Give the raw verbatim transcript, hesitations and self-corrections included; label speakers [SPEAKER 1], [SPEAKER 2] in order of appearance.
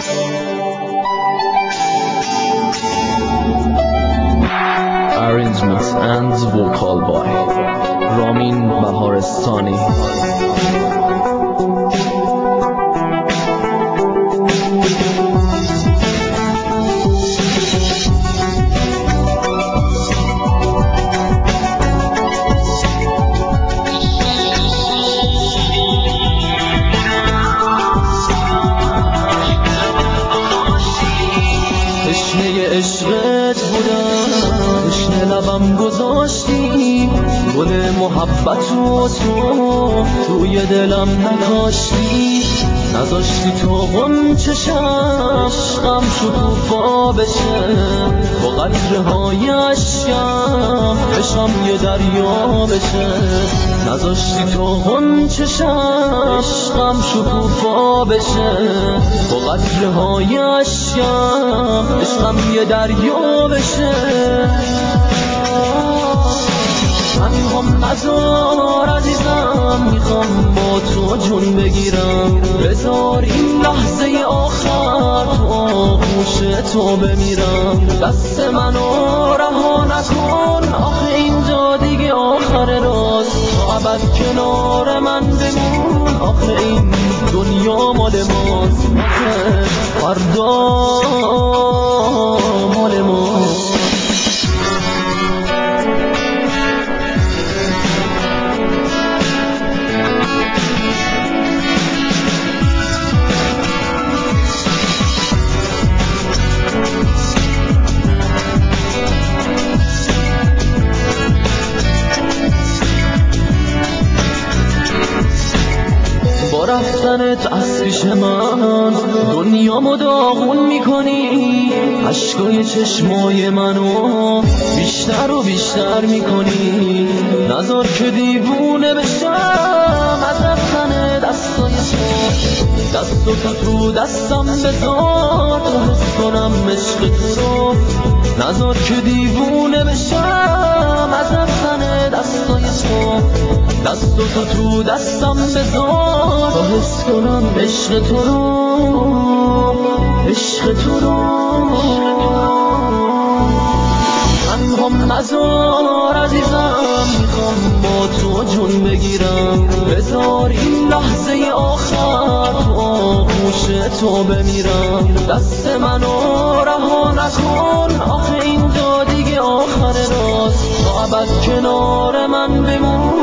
[SPEAKER 1] Arrangements and vocal by رامین بهارستانی.
[SPEAKER 2] عشقت بودم، تشنه لبم گذاشتی، گل محبت رو تو توی دلم نکاشتی، نذاشتی تو غنچه شم عشقم شکوفا بشه، با قطره‌های اشکم بشم یه دریا بشه، نذاشتی تو غنچه شم عشقم شکوفا بشه، با قطره‌های اشکم عشقم یه دریا بشه. من هم نزار عزیزم، میخوام با تو جون بگیرم، بذار این لحظه آخر تو آغوش تو بمیرم، دست منو رها نکن، آخه اینجا دیگه آخر راست، تا ابد کنار من بمون، آخه این دنیا مال ماست، آخه فردا مال ماست. با رفتنت از پیش من دنیامو داغون میکنی، اشکای چشمای منو بیشتر و بیشتر میکنی، نذار که دیوونه بشم از رفتن دستای تو، دست تو تو دستم بذار تا حس کنم عشق تو رو، نذار که دیوونه بشم از رفتن دستای تو، دست تو تو دستم بذار تا حس کنم عشق تو رو، عشق تو رو. من هم نزار عزیزم، میخوام با تو جون بگیرم، بذار این لحظه آخر تو آغوش تو بمیرم، دست منو رها نکن، آخه اینجا دیگه آخر راست، تا ابد کنار من بمون،